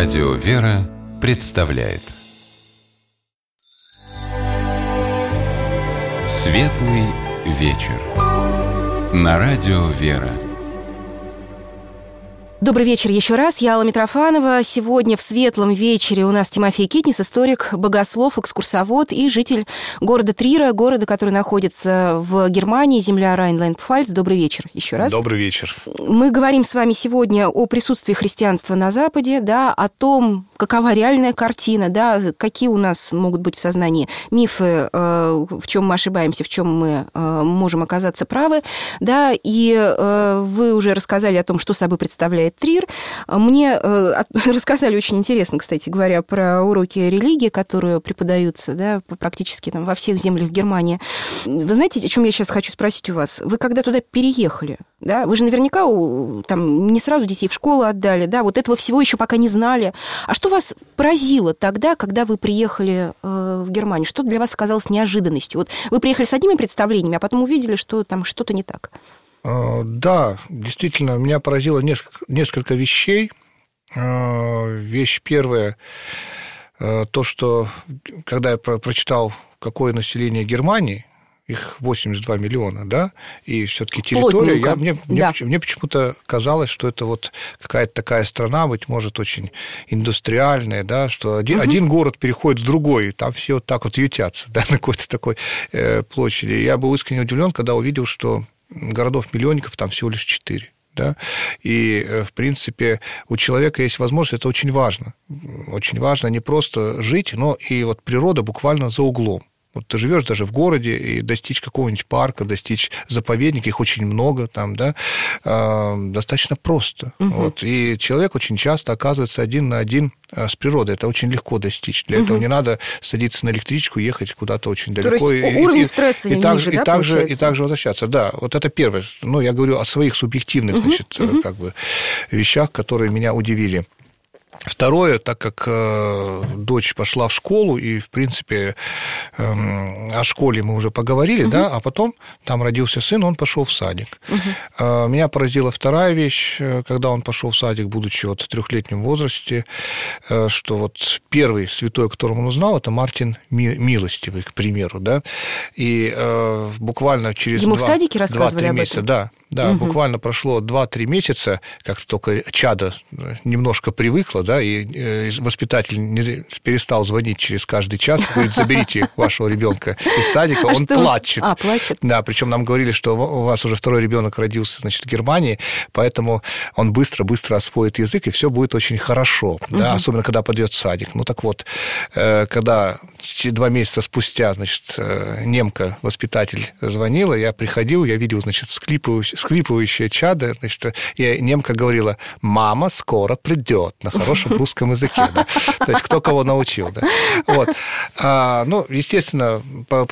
Радио «Вера» представляет Светлый вечер на Радио «Вера». Добрый вечер еще раз. Я Алла Митрофанова. Сегодня в светлом вечере у нас Тимофей Китнис, историк, богослов, экскурсовод и житель города Трира, города, который находится в Германии, земля Райнланд-Пфальц. Добрый вечер еще раз. Добрый вечер. Мы говорим с вами сегодня о присутствии христианства на Западе, да, о том, какова реальная картина, да, какие у нас могут быть в сознании мифы, в чем мы ошибаемся, в чем мы можем оказаться правы, да, и вы уже рассказали о том, что собой представляет Трир. Мне рассказали очень интересно, кстати говоря, про уроки религии, которые преподаются, да, практически там во всех землях Германии. Вы знаете, о чем я сейчас хочу спросить у вас? Вы когда туда переехали, да, вы же наверняка там не сразу детей в школу отдали, да, вот этого всего еще пока не знали. А что вас поразило тогда, когда вы приехали в Германию? Что для вас оказалось неожиданностью? Вот вы приехали с одними представлениями, а потом увидели, что там что-то не так. Да, действительно, меня поразило несколько вещей. Вещь первая, то, что когда я прочитал, какое население Германии, их 82 миллиона, да, и все-таки территория, мне почему-то казалось, что это вот какая-то такая страна, быть может, очень индустриальная, да, что один город переходит в другой, и там все вот так вот ютятся, да, на какой-то такой площади. Я был искренне удивлен, когда увидел, что городов-миллионников там всего лишь 4. Да? И, в принципе, у человека есть возможность, это очень важно. Очень важно не просто жить, но и вот природа буквально за углом. Вот ты живешь даже в городе, и достичь какого-нибудь парка, достичь заповедника, их очень много там, да, достаточно просто. Вот. И человек очень часто оказывается один на один с природой. Это очень легко достичь. Для этого не надо садиться на электричку, ехать куда-то очень далеко. То есть уровень стресса ниже, да, получается? И также возвращаться. Да, вот это первое. Ну, я говорю о своих субъективных, значит, как бы вещах, которые меня удивили. Второе, так как дочь пошла в школу, и, в принципе, о школе мы уже поговорили, да, а потом там родился сын, он пошел в садик. Меня поразила вторая вещь, когда он пошел в садик, будучи вот в 3-летнем возрасте, что вот первый святой, которого он узнал, это Мартин Милостивый, к примеру, да, и буквально через Ему в садике рассказывали об месяца, этом? Да, буквально прошло 2-3 месяца, как только чадо немножко привыкло, да, и воспитатель перестал звонить через каждый час, говорит, заберите вашего ребенка из садика, он плачет. Плачет. Да, причем нам говорили, что у вас уже второй ребенок родился, значит, в Германии, поэтому он быстро-быстро освоит язык, и все будет очень хорошо, да, особенно когда пойдет в садик. Ну, так вот, когда 2 месяца спустя, значит, немка, воспитатель, звонила, я приходил, я видел, значит, склипывающее чадо, значит, и немка говорила: «Мама скоро придет», на хорошем русском языке, да. То есть кто кого научил, да. Вот. Ну, естественно,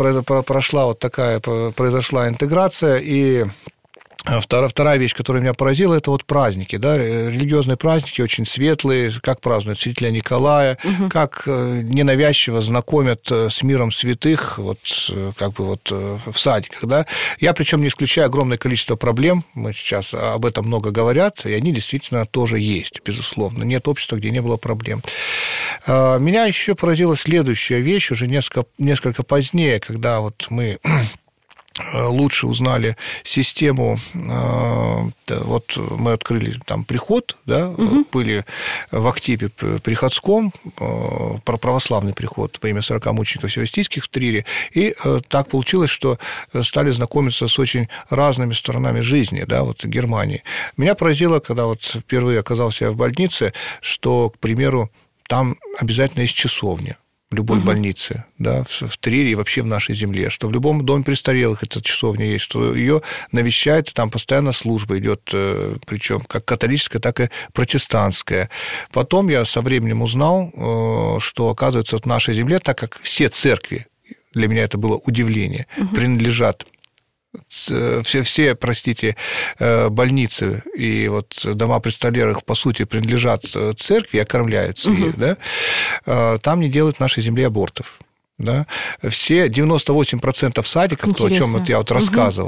произошла интеграция, и вторая вещь, которая меня поразила, это вот праздники, да, религиозные праздники очень светлые, как празднуют Святителя Николая, как ненавязчиво знакомят с миром святых, вот как бы вот в садиках, да. Я причем не исключаю огромное количество проблем, мы сейчас об этом много говорят, и они действительно тоже есть, безусловно. Нет общества, где не было проблем. Меня еще поразила следующая вещь, уже несколько позднее, когда вот мы лучше узнали систему, вот мы открыли там приход, да, были в активе приходском, православный приход во имя 40 мучеников севастийских в Трире, и так получилось, что стали знакомиться с очень разными сторонами жизни, да, вот Германии. Меня поразило, когда вот впервые оказался я в больнице, что, к примеру, там обязательно есть часовня в любой больнице, да, в Трире и вообще в нашей земле, что в любом доме престарелых эта часовня есть, что ее навещает, там постоянно служба идет, причем как католическая, так и протестантская. Потом я со временем узнал, что, оказывается, в нашей земле, так как все церкви, для меня это было удивление, принадлежат все, простите, больницы и вот дома престарелых, по сути, принадлежат церкви и окормляются ею, да, там не делают в нашей земле абортов. Да. Все 98% садиков, то, о чем вот я вот рассказывал,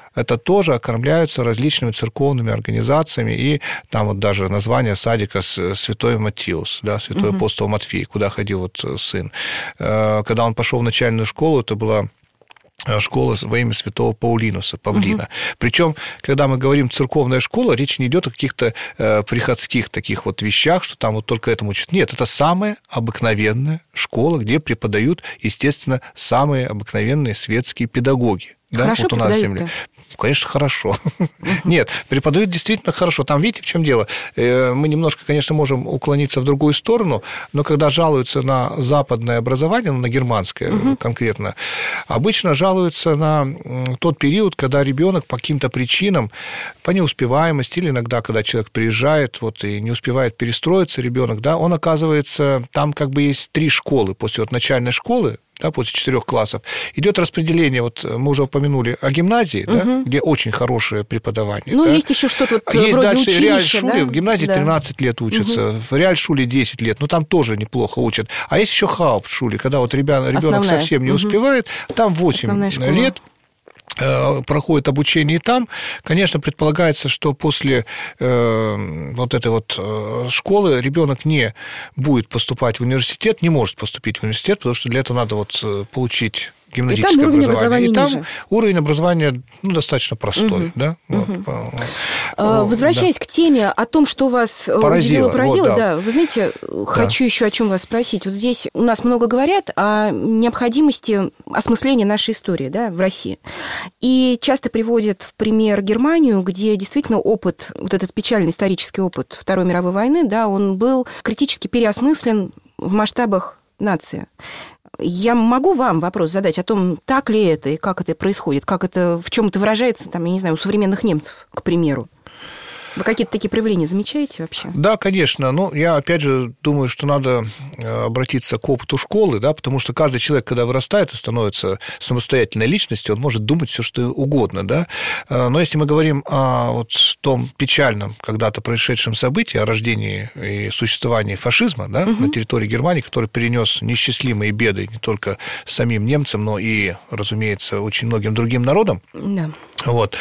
это тоже окормляются различными церковными организациями, и там вот даже название садика Святой Матиус, да, Святой апостол Матфей, куда ходил вот сын. Когда он пошел в начальную школу, это была школа во имя святого Паулинуса, Павлина. Причем, когда мы говорим церковная школа, речь не идет о каких-то приходских таких вот вещах, что там вот только этому учат. Нет, это самая обыкновенная школа, где преподают, естественно, самые обыкновенные светские педагоги. Да, хорошо вот у нас в земле. Конечно, хорошо. Нет, преподают действительно хорошо. Там, видите, в чем дело? Мы немножко, конечно, можем уклониться в другую сторону, но когда жалуются на западное образование, на германское конкретно, обычно жалуются на тот период, когда ребенок по каким-то причинам, по неуспеваемости, или иногда, когда человек приезжает, вот, и не успевает перестроиться ребенок, да, он оказывается, там как бы есть 3 школы после вот начальной школы, да, после 4 классов, идет распределение, вот мы уже упомянули о гимназии, да, где очень хорошее преподавание. Ну, да. есть еще что-то вот есть вроде дальше училища, реаль-шуле, да? в гимназии 13 лет учатся, в реаль-шуле 10 лет, но там тоже неплохо учат. А есть еще хауптшуле, когда вот ребенок совсем не успевает, там 8 лет, проходит обучение и там, конечно, предполагается, что после вот этой вот школы ребенок не будет поступать в университет, не может поступить в университет, потому что для этого надо вот получить гимназическое образование. И там уровень образования достаточно простой. Да? Вот. Возвращаясь к теме о том, что вас поразило, вот, да, вы знаете, хочу еще о чем вас спросить. Вот здесь у нас много говорят о необходимости осмысления нашей истории, да, в России. И часто приводят в пример Германию, где действительно опыт, вот этот печальный исторический опыт Второй мировой войны, да, он был критически переосмыслен в масштабах нации. Я могу вам вопрос задать о том, так ли это и как это происходит, как это, в чем это выражается, там, я не знаю, у современных немцев, к примеру. Вы какие-то такие проявления замечаете вообще? Да, конечно. Но я, опять же, думаю, что надо обратиться к опыту школы, да, потому что каждый человек, когда вырастает и становится самостоятельной личностью, он может думать все, что угодно, да. Но если мы говорим о вот том печальном когда-то происшедшем событии, о рождении и существовании фашизма, да, на территории Германии, который перенес неисчислимые беды не только самим немцам, но и, разумеется, очень многим другим народам. Да. Вот.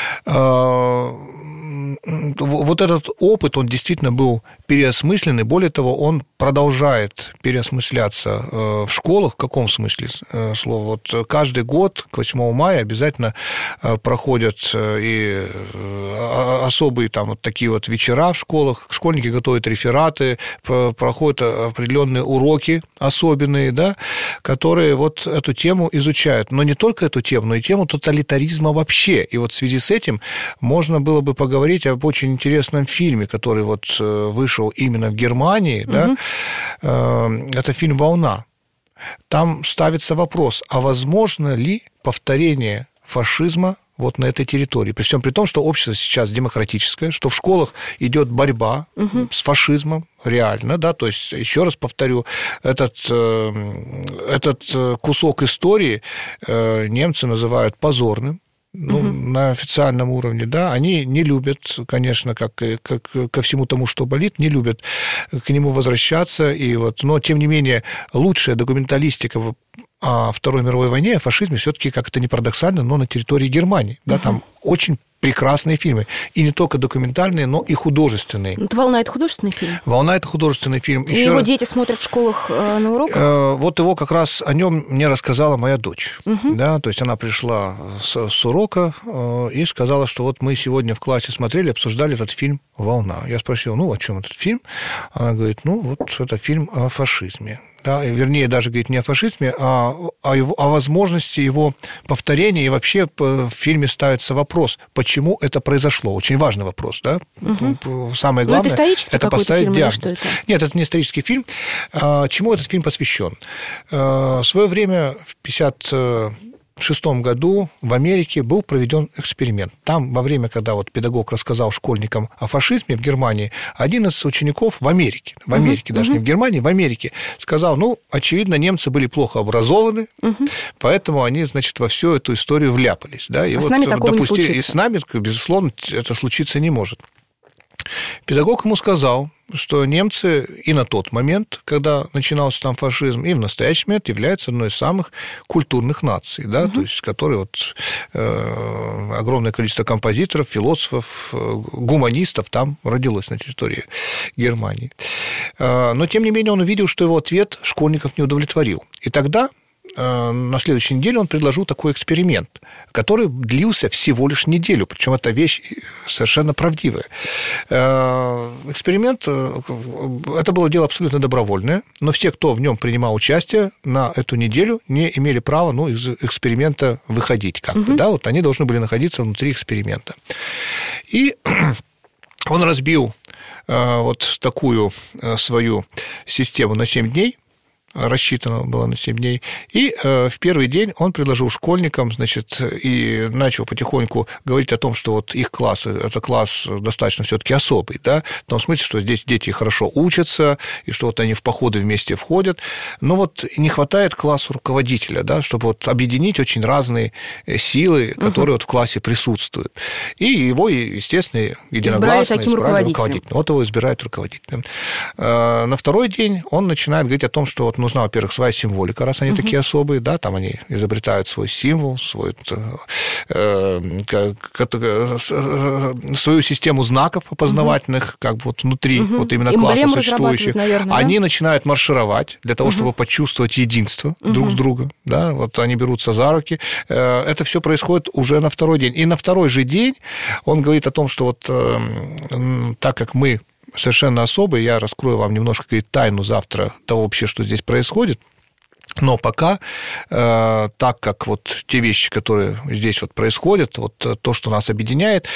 Вот этот опыт, он действительно был переосмыслен, и более того, он продолжает переосмысляться в школах. В каком смысле слова? Вот каждый год к 8 мая обязательно проходят и особые там вот такие вот вечера в школах, школьники готовят рефераты, проходят определенные уроки особенные, да, которые вот эту тему изучают. Но не только эту тему, но и тему тоталитаризма вообще. И вот в связи с этим можно было бы поговорить об очень интересном фильме, который вот вышел именно в Германии, да, это фильм «Волна». Там ставится вопрос, а возможно ли повторение фашизма вот на этой территории, при всем при том, что общество сейчас демократическое, что в школах идет борьба с фашизмом, реально, да, то есть, еще раз повторю, этот кусок истории немцы называют позорным, ну, на официальном уровне, да, они не любят, конечно, как ко всему тому, что болит, не любят к нему возвращаться, и вот, но, тем не менее, лучшая документалистика о Второй мировой войне, о фашизме, все-таки, как это ни парадоксально, но на территории Германии, да, там очень прекрасные фильмы. И не только документальные, но и художественные. «Волна» — это художественный фильм? «Волна» — это художественный фильм. И его дети смотрят в школах на уроках? Вот его как раз о нем мне рассказала моя дочь. Да, то есть она пришла с урока и сказала, что вот мы сегодня в классе смотрели, обсуждали этот фильм «Волна». Я спросил, ну, о чем этот фильм? Она говорит, ну, вот это фильм о фашизме. Да, вернее, даже, говорит, не о фашизме, а о возможности его повторения. И вообще в фильме ставится вопрос, почему это произошло. Очень важный вопрос, да? Самое главное, это исторический это поставить фильм, диагноз. что это? Нет, это не исторический фильм. Чему этот фильм посвящен? В свое время, в 1956 году в Америке был проведен эксперимент. Там, во время, когда вот педагог рассказал школьникам о фашизме в Германии, один из учеников в Америке, даже не в Германии, в Америке, сказал, ну, очевидно, немцы были плохо образованы, поэтому они, значит, во всю эту историю вляпались. Да, и а вот с нами такого не случится. И с нами, безусловно, это случиться не может. Педагог ему сказал, что немцы и на тот момент, когда начинался там фашизм, и в настоящий момент являются одной из самых культурных наций, да, то есть, которые вот огромное количество композиторов, философов, гуманистов там родилось на территории Германии. Но, тем не менее, он увидел, что его ответ школьников не удовлетворил. И тогда на следующей неделе он предложил такой эксперимент, который длился всего лишь неделю, причем эта вещь совершенно правдивая. Эксперимент, это было дело абсолютно добровольное, но все, кто в нем принимал участие, на эту неделю не имели права, из эксперимента выходить, как бы, да, вот они должны были находиться внутри эксперимента. И он разбил вот такую свою систему на 7 дней, рассчитано было на 7 дней. И в первый день он предложил школьникам, значит, и начал потихоньку говорить о том, что вот их класс, это класс достаточно все-таки особый, да, в том смысле, что здесь дети хорошо учатся, и что вот они в походы вместе входят, но вот не хватает классу руководителя, да, чтобы вот объединить очень разные силы, которые вот в классе присутствуют. И его, естественно, единогласно избрали руководителем. Вот его избирают руководителем. На второй день он начинает говорить о том, что вот нужна, во-первых, своя символика, раз они такие особые, да, там они изобретают свой символ, свою систему знаков опознавательных, как бы вот внутри вот именно класса существующих. Наверное, они начинают маршировать для того, чтобы почувствовать единство друг с другом, да, вот они берутся за руки. Это все происходит уже на второй день. И на второй же день он говорит о том, что вот так как мы совершенно особый, я раскрою вам немножко тайну завтра того вообще, что здесь происходит. Но пока, так как вот те вещи, которые здесь вот происходят, вот то, что нас объединяет,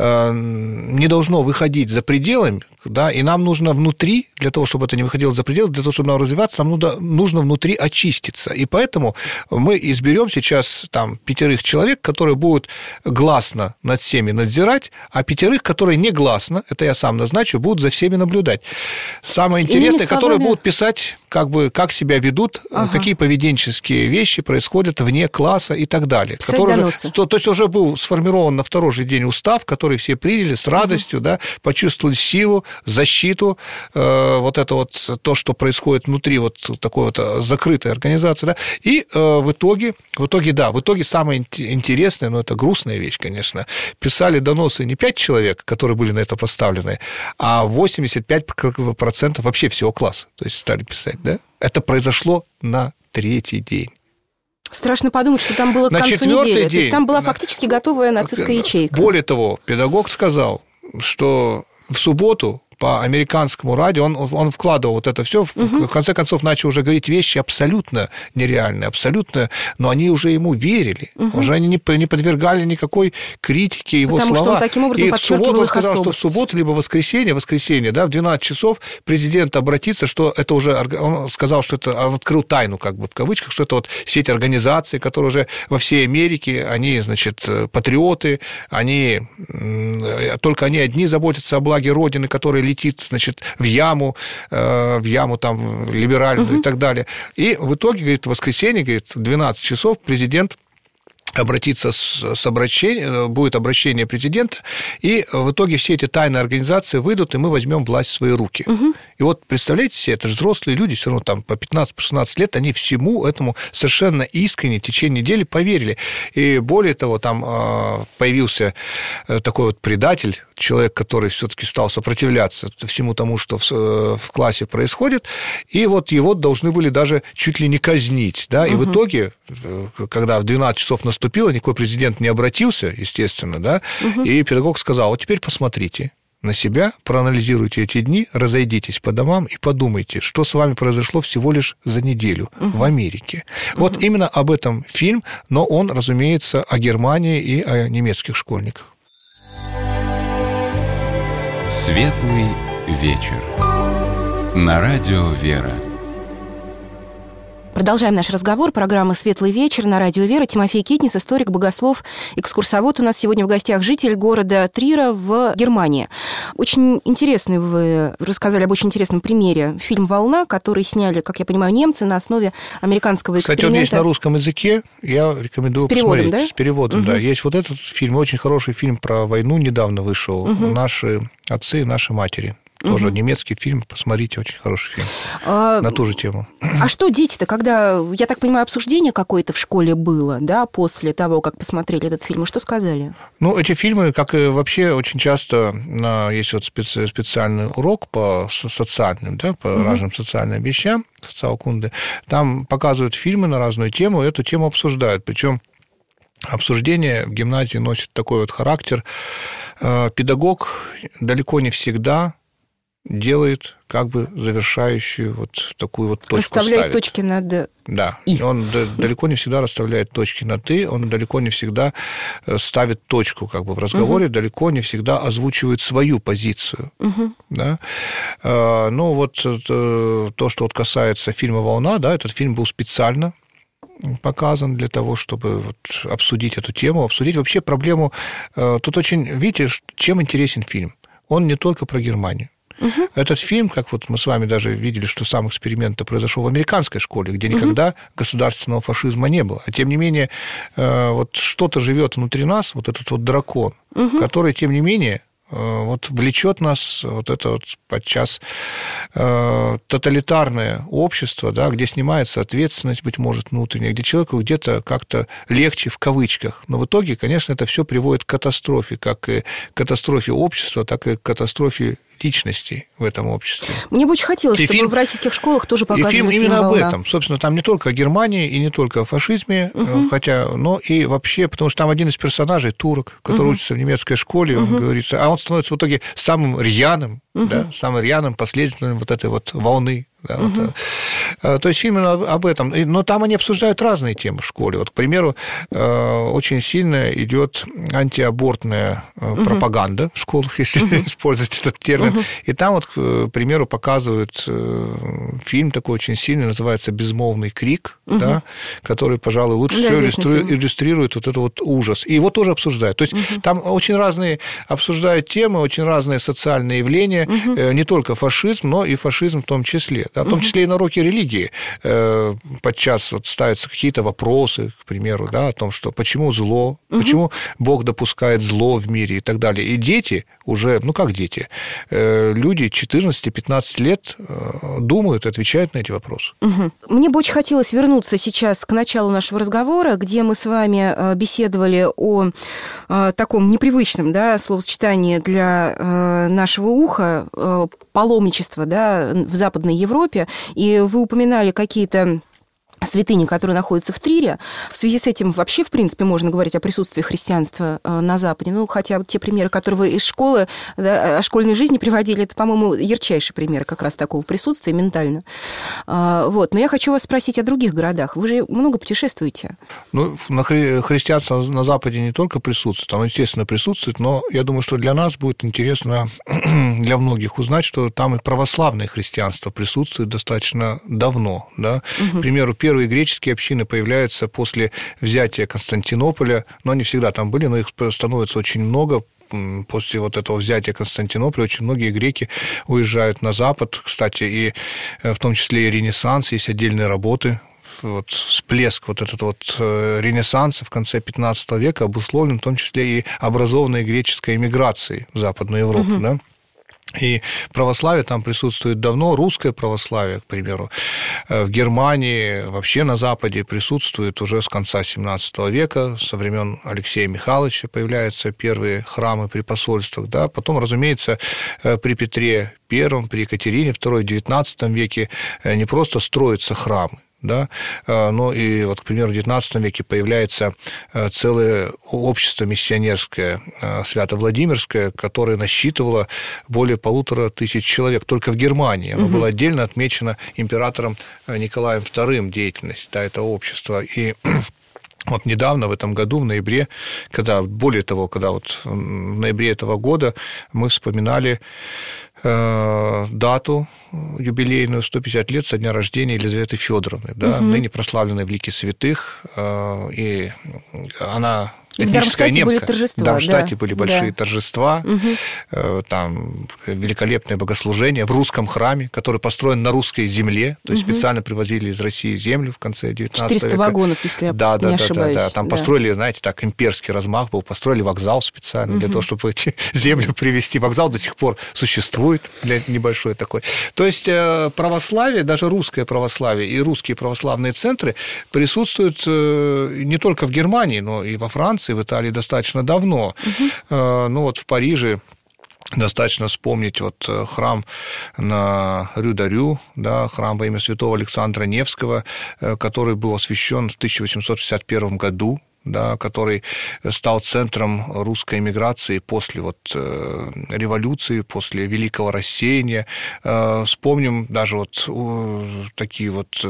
не должно выходить за пределами, да, и нам нужно внутри, для того, чтобы это не выходило за пределы, для того, чтобы нам развиваться, нам нужно внутри очиститься. И поэтому мы изберем сейчас там 5 человек, которые будут гласно над всеми надзирать, а 5, которые негласно, это я сам назначу, будут за всеми наблюдать. Самое интересное, которые будут писать, как бы, как себя ведут, какие поведенческие вещи происходят вне класса и так далее. То есть уже был сформирован на второй же день устав, который все приняли с радостью, да, почувствовали силу, защиту, вот это вот то, что происходит внутри вот такой вот закрытой организации, да, и в итоге самое интересное, но это грустная вещь, конечно, писали доносы не 5 человек, которые были на это поставлены, а 85% вообще всего класса, то есть стали писать, да, это произошло на 3-й день. Страшно подумать, что там было к концу недели. То есть там была фактически готовая нацистская ячейка. Более того, педагог сказал, что в субботу по американскому радио, он вкладывал вот это все, в конце концов начал уже говорить вещи абсолютно нереальные, абсолютно, но они уже ему верили, уже они не подвергали никакой критике его слова. Потому что он таким образом подчеркивал их особость. И в субботу он сказал, что в субботу либо воскресенье, да, в 12 часов президент обратится, что это уже, он сказал, что это, он открыл тайну, как бы в кавычках, что это вот сеть организаций, которые уже во всей Америке, они, значит, патриоты, только они одни заботятся о благе Родины, которая летит, значит, в яму там либеральную и так далее. И в итоге, говорит, в воскресенье, говорит, в 12 часов президент обратиться с обращением, будет обращение президента, и в итоге все эти тайные организации выйдут, и мы возьмем власть в свои руки. И вот, представляете себе, это же взрослые люди, все равно там по 15-16 лет, они всему этому совершенно искренне в течение недели поверили. И более того, там появился такой вот предатель, человек, который все-таки стал сопротивляться всему тому, что в классе происходит, и вот его должны были даже чуть ли не казнить, да, и в итоге, когда в 12 часов наступило, никакой президент не обратился, естественно, да, и педагог сказал, вот теперь посмотрите на себя, проанализируйте эти дни, разойдитесь по домам и подумайте, что с вами произошло всего лишь за неделю в Америке. Вот именно об этом фильм, но он, разумеется, о Германии и о немецких школьниках. Светлый вечер. На радио «Вера». Продолжаем наш разговор. Программа «Светлый вечер» на радио «Вера». Тимофей Китнис, историк, богослов, экскурсовод. У нас сегодня в гостях житель города Трира в Германии. Очень интересный вы рассказали об очень интересном примере. Фильм «Волна», который сняли, как я понимаю, немцы на основе американского эксперимента. Кстати, он есть на русском языке. Я рекомендую посмотреть. Да? С переводом, да. Есть вот этот фильм, очень хороший фильм про войну недавно вышел. «Наши отцы и наши матери». Тоже немецкий фильм, посмотрите, очень хороший фильм на ту же тему. А что дети-то, когда, я так понимаю, обсуждение какое-то в школе было, да, после того, как посмотрели этот фильм, и что сказали? Ну, эти фильмы, как и вообще, очень часто есть вот специальный урок по социальным, да, по разным социальным вещам, социалкунде, там показывают фильмы на разную тему, и эту тему обсуждают, причем обсуждение в гимназии носит такой вот характер. Педагог далеко не всегда делает как бы завершающую вот такую вот точку. Расставляет ставит. Точки над Да, «и». Он далеко не всегда расставляет точки над «и», он далеко не всегда ставит точку как бы в разговоре, далеко не всегда озвучивает свою позицию. Да? Ну, вот то, что вот касается фильма «Волна», да, этот фильм был специально показан для того, чтобы вот обсудить эту тему, обсудить вообще проблему. Тут очень, видите, чем интересен фильм? Он не только про Германию. Этот фильм, как вот мы с вами даже видели, что сам эксперимент произошел в американской школе, где никогда государственного фашизма не было. А тем не менее, вот что-то живет внутри нас, вот этот вот дракон, который, тем не менее, вот влечет нас вот это вот подчас тоталитарное общество, да, где снимается ответственность, быть может, внутренняя, где человеку где-то как-то легче в кавычках. Но в итоге, конечно, это все приводит к катастрофе, как и к катастрофе общества, так и к катастрофе личностей в этом обществе. Мне бы очень хотелось, чтобы фильм, в российских школах тоже показывали фильм именно об «Волна». этом. Собственно, там не только о Германии и не только о фашизме, хотя, но и вообще, потому что там один из персонажей турок, который учится в немецкой школе, он говорится, а он становится в итоге самым рьяным, да, самым рьяным последователем вот этой вот волны. Да, то есть именно об этом. Но там они обсуждают разные темы в школе. Вот, к примеру, очень сильно идет антиабортная пропаганда в школах, если использовать этот термин. И там, вот, к примеру, показывают фильм такой очень сильный, называется «Безмолвный крик», да, который, пожалуй, лучше всего иллюстрирует вот этот вот ужас. И его тоже обсуждают. То есть там очень разные обсуждают темы, очень разные социальные явления, не только фашизм, но и фашизм в том числе. Да, в том числе и на уроке религии подчас вот ставятся какие-то вопросы, к примеру, да, о том, что почему зло, почему Бог допускает зло в мире и так далее. И дети уже, ну как дети, люди 14-15 лет думают и отвечают на эти вопросы. Мне бы очень хотелось вернуться сейчас к началу нашего разговора, где мы с вами беседовали о таком непривычном, да, словосочетании для нашего уха, паломничество, да, в Западной Европе, и вы упоминали какие-то святыни, которые находятся в Трире. В связи с этим вообще, в принципе, можно говорить о присутствии христианства на Западе. Ну, хотя те примеры, которые вы из школы, да, о школьной жизни приводили, это, по-моему, ярчайшие примеры как раз такого присутствия ментально. Вот. Но я хочу вас спросить о других городах. Вы же много путешествуете. Ну, христианство на Западе не только присутствует, оно, естественно, присутствует, но я думаю, что для нас будет интересно, для многих, узнать, что там и православное христианство присутствует достаточно давно. Да? К примеру, первые греческие общины появляются после взятия Константинополя, но они всегда там были, но их становится очень много. После вот этого взятия Константинополя очень многие греки уезжают на Запад. Кстати, и в том числе и Ренессанс, есть отдельные работы. Вот всплеск вот этот вот Ренессанса в конце 15 века обусловлен в том числе и образованной греческой эмиграцией в Западную Европу, да? И православие там присутствует давно, русское православие, к примеру, в Германии, вообще на Западе присутствует уже с конца XVII века, со времен Алексея Михайловича появляются первые храмы при посольствах, да, потом, разумеется, при Петре I, при Екатерине II в XIX веке не просто строятся храмы, да, но и вот, к примеру, в XIX веке появляется целое общество миссионерское, Свято-Владимирское, которое насчитывало более 1500 человек только в Германии. Оно было отдельно отмечено императором Николаем II, деятельность, да, этого общества. И вот недавно, в этом году, в ноябре, более того, когда вот в ноябре этого года мы вспоминали дату юбилейную, 150 лет со дня рождения Елизаветы Федоровны, да, ныне прославленной в лике святых, и она В Дармштадте были торжества. В Дармштадте были большие торжества, там великолепное богослужение в русском храме, который построен на русской земле, то есть специально привозили из России землю в конце 19 века. 400 вагонов, если я не ошибаюсь. Да. Там построили, знаете, так имперский размах был, построили вокзал специально для того, чтобы эти землю привезти. Вокзал до сих пор существует для небольшой такой. То есть православие, даже русское православие и русские православные центры присутствуют не только в Германии, но и во Франции, в Италии достаточно давно. Ну вот в Париже достаточно вспомнить вот храм на Рю-д'Арю, да, храм во имя святого Александра Невского, который был освящен в 1861 году, да, который стал центром русской эмиграции после вот революции, после Великого рассеяния. Вспомним даже вот такие вот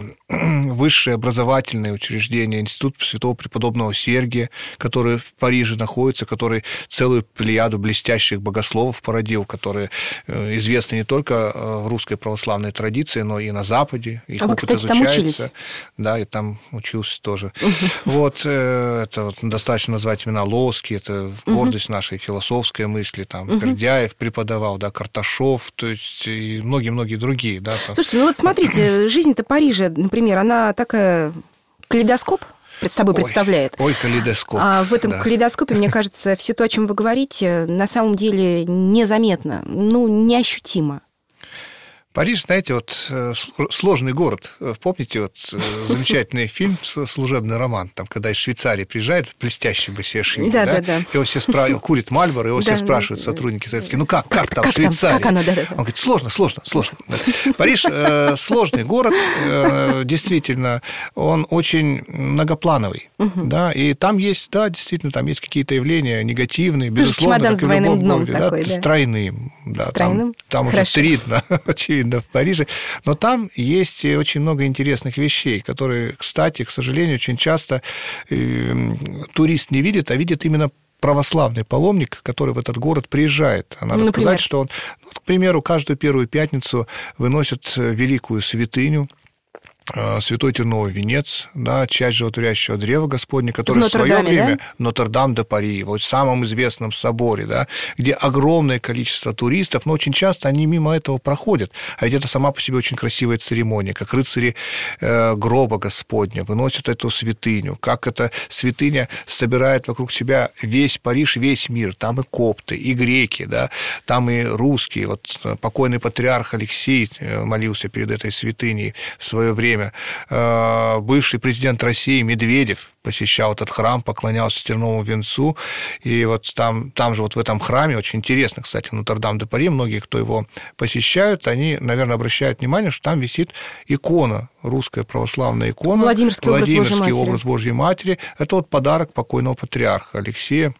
высшие образовательные учреждения, Институт святого преподобного Сергия, который в Париже находится, который целую плеяду блестящих богословов породил, которые известны не только в русской православной традиции, но и на Западе. Их вы, кстати, изучается. Там учились? Да, я там учился тоже. Вот. Это вот достаточно назвать имена Лоски, это гордость нашей философской мысли, там Бердяев преподавал, да, Карташов, то есть и многие-многие другие. Да, там. Слушайте, ну вот смотрите, жизнь-то Парижа, например, она такая калейдоскоп собой представляет. Ой, калейдоскоп. А в этом калейдоскопе, мне кажется, все то, о чем вы говорите, на самом деле незаметно, неощутимо. Париж, знаете, вот сложный город. Помните вот замечательный фильм «Служебный роман», там, когда из Швейцарии приезжает блестящий бассейшин, да? Его все спрашивают, курит Мальборо, его все спрашивают, сотрудники советские, ну как там в Швейцарии? Как оно, Он говорит, сложно. Париж сложный город, действительно, он очень многоплановый, да, и там есть, да, действительно, там есть какие-то явления негативные, безусловно, чемодан с двойным дном такой, да, с тройным, да, там уже тридно, очевидно, в Париже, но там есть очень много интересных вещей, которые, кстати, к сожалению, очень часто турист не видит, а видит именно православный паломник, который в этот город приезжает. Надо сказать, что он, к примеру, каждую первую пятницу выносит великую святыню, Святой Терновый венец, да, часть животворящего древа Господня, который в свое время Нотр-Дам-де-Пари, вот в самом известном соборе, да, где огромное количество туристов, но очень часто они мимо этого проходят. А ведь это сама по себе очень красивая церемония, как рыцари гроба Господня выносят эту святыню, как эта святыня собирает вокруг себя весь Париж, весь мир. Там и копты, и греки, да, там и русские. Вот покойный патриарх Алексей молился перед этой святыней в свое время. Бывший президент России Медведев посещал этот храм, поклонялся Терновому венцу, и вот там же вот в этом храме, очень интересно, кстати, Нотр-Дам-де-Пари, многие, кто его посещают, они, наверное, обращают внимание, что там висит икона, русская православная икона, Владимирский образ Божьей Матери. Это вот подарок покойного патриарха Алексея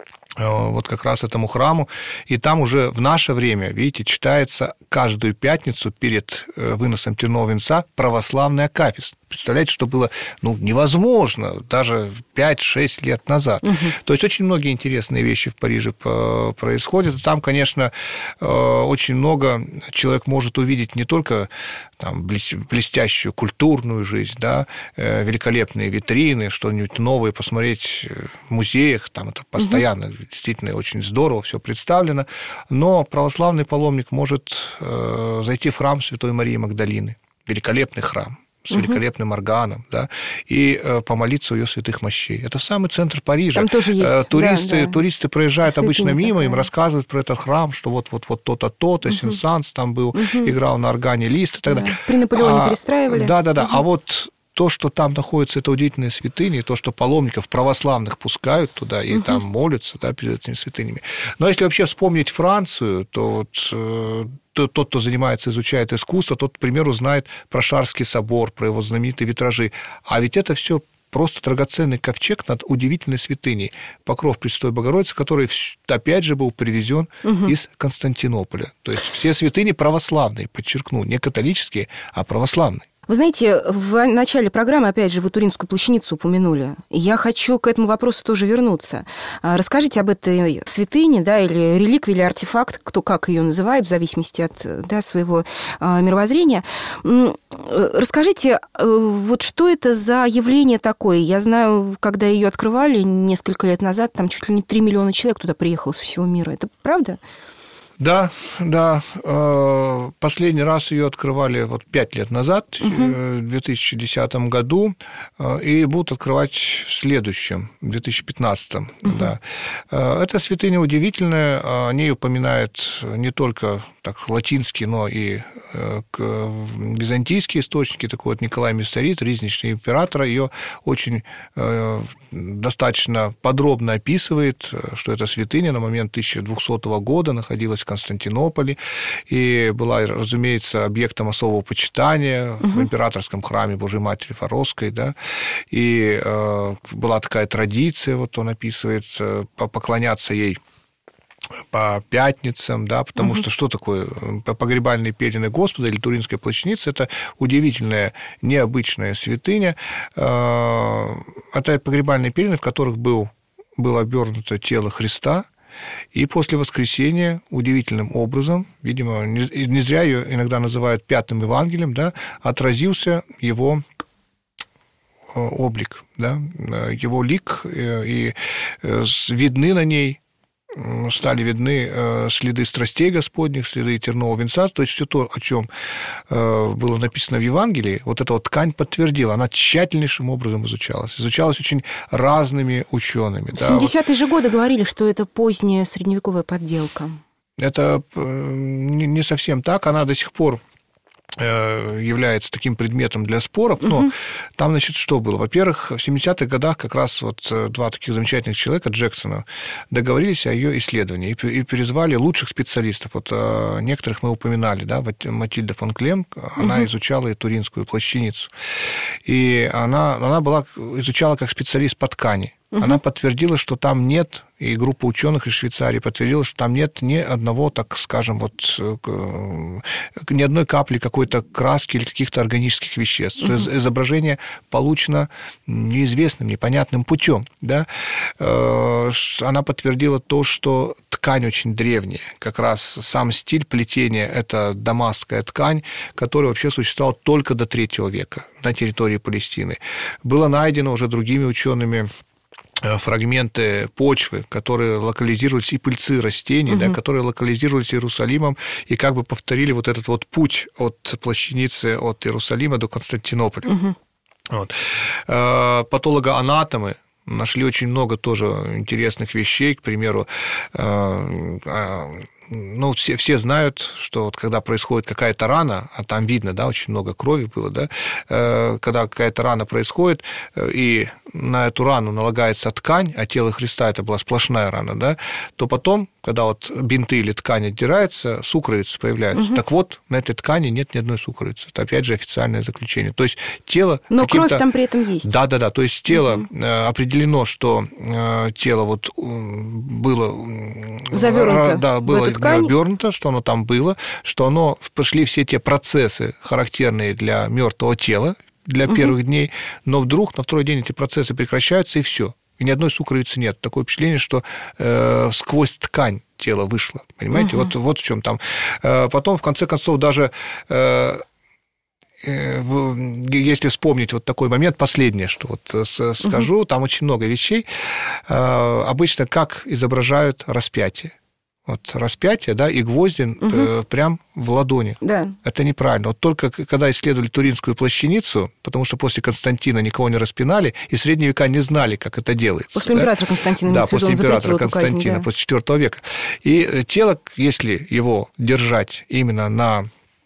вот как раз этому храму, и там уже в наше время, видите, читается каждую пятницу перед выносом тернового венца православный акафист. Представляете, что было невозможно даже 5-6 лет назад. То есть очень многие интересные вещи в Париже происходят. И там, конечно, очень много человек может увидеть не только там блестящую культурную жизнь, да, великолепные витрины, что-нибудь новое посмотреть в музеях, там это постоянно, действительно очень здорово все представлено, но православный паломник может зайти в храм Святой Марии Магдалины, великолепный храм, с великолепным органом, да, и помолиться у ее святых мощей. Это самый центр Парижа. Там тоже есть. Туристы проезжают обычно мимо, им рассказывают про этот храм, что вот то-то, то-то, Сен-Санс там был, играл на органе Лист и так далее. При Наполеоне перестраивали. Да. А вот то, что там находится, это удивительные святыни, то, что паломников православных пускают туда и там молятся, да, перед этими святынями. Но если вообще вспомнить Францию, то вот тот, кто изучает искусство, тот, к примеру, знает про Шарский собор, про его знаменитые витражи. А ведь это все просто драгоценный ковчег над удивительной святыней, покров Пресвятой Богородицы, который, опять же, был привезен из Константинополя. То есть все святыни православные, подчеркну, не католические, а православные. Вы знаете, в начале программы, опять же, вы Туринскую плащаницу упомянули. Я хочу к этому вопросу тоже вернуться. Расскажите об этой святыне, да, или реликвии, или артефакт, кто как ее называет, в зависимости от, да, своего мировоззрения. Расскажите, вот что это за явление такое? Я знаю, когда ее открывали несколько лет назад, там чуть ли не 3 миллиона человек туда приехало со всего мира. Это правда? Да. Последний раз ее открывали 5 лет назад, в 2010 году, и будут открывать в следующем, в 2015. Да. Эта святыня удивительная, о ней упоминают не только так, латинские, но и византийские источники, такой вот Николай Мессарит, Ризничный император, ее очень достаточно подробно описывает, что эта святыня на момент 1200 года находилась в Константинополе и была, разумеется, объектом особого почитания в императорском храме Божьей Матери Фаровской, да, и была такая традиция, вот он описывает, поклоняться ей по пятницам, да, потому что такое погребальные перины Господа или Туринская плащаница? Это удивительная, необычная святыня. Это погребальные перины, в которых было обернуто тело Христа, и после воскресения удивительным образом, видимо, не зря ее иногда называют пятым Евангелием, да, отразился его облик, да, его лик, и видны на ней, стали видны следы страстей Господних, следы тернового венца, то есть все то, о чем было написано в Евангелии, вот эта вот ткань подтвердила, она тщательнейшим образом изучалась очень разными учеными. В 70-е же годы говорили, что это поздняя средневековая подделка. Это не совсем так, она до сих пор является таким предметом для споров, но там, значит, что было? Во-первых, в 70-х годах как раз вот два таких замечательных человека, Джексона, договорились о ее исследовании и призвали лучших специалистов. Вот некоторых мы упоминали, да, Матильда фон Клем, она изучала и Туринскую плащаницу, и она изучала как специалист по ткани. Она подтвердила, что там нет, и группа ученых из Швейцарии подтвердила, что там нет ни одного, так скажем, ни одной капли какой-то краски или каких-то органических веществ. То есть изображение получено неизвестным, непонятным путем. Да? Она подтвердила то, что ткань очень древняя. Как раз сам стиль плетения – это дамасская ткань, которая вообще существовала только до III века на территории Палестины. Было найдено уже другими учеными фрагменты почвы, которые локализировались, и пыльцы растений, да, которые локализировались Иерусалимом и как бы повторили вот этот вот путь от плащаницы, от Иерусалима до Константинополя. Вот. Патологоанатомы нашли очень много тоже интересных вещей, к примеру, все знают, что вот когда происходит какая-то рана, а там видно, да, очень много крови было, да, когда какая-то рана происходит, и на эту рану налагается ткань, а тело Христа это была сплошная рана, да, то потом, когда вот бинты или ткань отдирается, сукровицы появляются. Так вот, на этой ткани нет ни одной сукровицы. Это, опять же, официальное заключение. То есть тело... Но кровь там при этом есть. Да. То есть тело определено, что тело вот было... Завернуто было в эту ткань. обернуто, что оно там было, что оно пошли все те процессы, характерные для мертвого тела, для первых дней, но вдруг на второй день эти процессы прекращаются, и все. И ни одной сукровицы нет. Такое впечатление, что сквозь ткань тело вышло. Понимаете? Вот в чем там. Потом, в конце концов, даже... Если вспомнить вот такой момент, последнее, что вот скажу, там очень много вещей. Обычно как изображают распятие. Вот распятие, да, и гвозди прям в ладони. Да. Это неправильно. Вот только когда исследовали Туринскую плащаницу, потому что после Константина никого не распинали, и в средние века не знали, как это делается. После императора Константина. Да, после императора Константина, после IV века. И тело, если его держать именно на...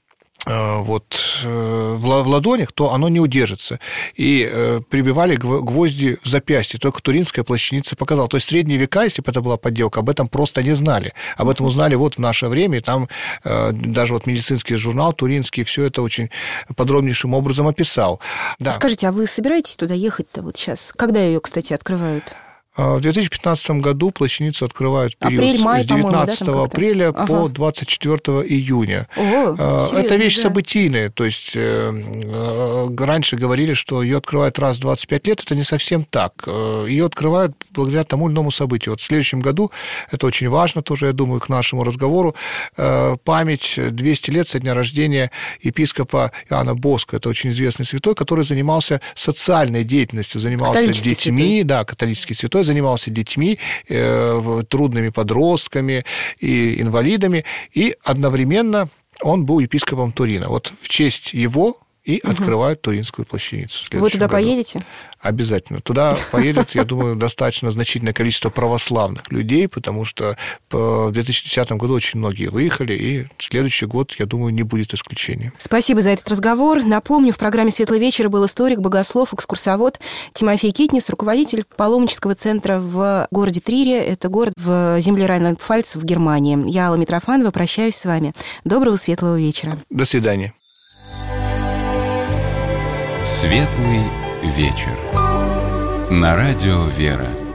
в ладонях, то оно не удержится. И прибивали гвозди в запястье. Только Туринская плащаница показала. То есть в средние века, если бы это была подделка, об этом просто не знали. Об этом узнали вот в наше время. И там даже вот медицинский журнал Туринский все это очень подробнейшим образом описал. Да. Скажите, а вы собираетесь туда ехать-то вот сейчас? Когда ее, кстати, открывают? В 2015 году плащаницу открывают в период Апрель-май, с 19 апреля ага. по 24 июня. Это вещь событийная, то есть раньше говорили, что ее открывают раз в 25 лет, это не совсем так. Ее открывают благодаря тому или иному событию. Вот в следующем году, это очень важно тоже, я думаю, к нашему разговору, память 200 лет со дня рождения епископа Иоанна Боско. Это очень известный святой, который занимался социальной деятельностью, занимался детьми, да, католический святой, занимался детьми, трудными подростками и инвалидами, и одновременно он был епископом Турина. Вот в честь его и открывают Туринскую плащаницу. Вы туда поедете? Обязательно. Туда поедет, я думаю, достаточно значительное количество православных людей, потому что в 2010 году очень многие выехали, и следующий год, я думаю, не будет исключением. Спасибо за этот разговор. Напомню, в программе «Светлый вечер» был историк, богослов, экскурсовод Тимофей Китнис, руководитель паломнического центра в городе Трире. Это город в земле Райнланд-Пфальц в Германии. Я, Алла Митрофанова, прощаюсь с вами. Доброго светлого вечера. До свидания. Светлый вечер. На радио «Вера».